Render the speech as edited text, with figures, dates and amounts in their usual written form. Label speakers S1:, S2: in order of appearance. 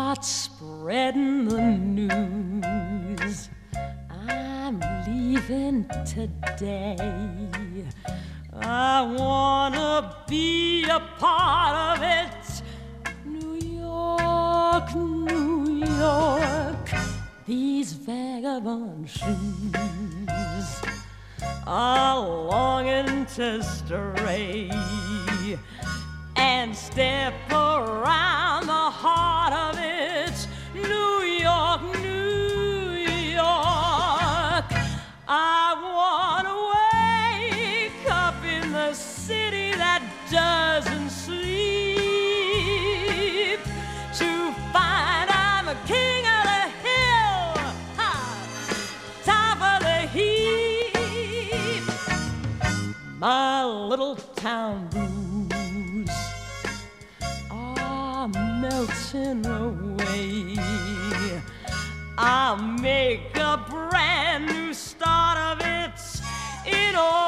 S1: start spreading the news. I'm leaving today. I wanna be a part of it. New York, New York, these vagabond shoes are longing to stray and step around the heart of it. New York, New York, I wanna wake up in the city that doesn't sleep, to find I'm the king of the hill, top of the heap. My little town blues are melting away. I'll make a brand new start of it in all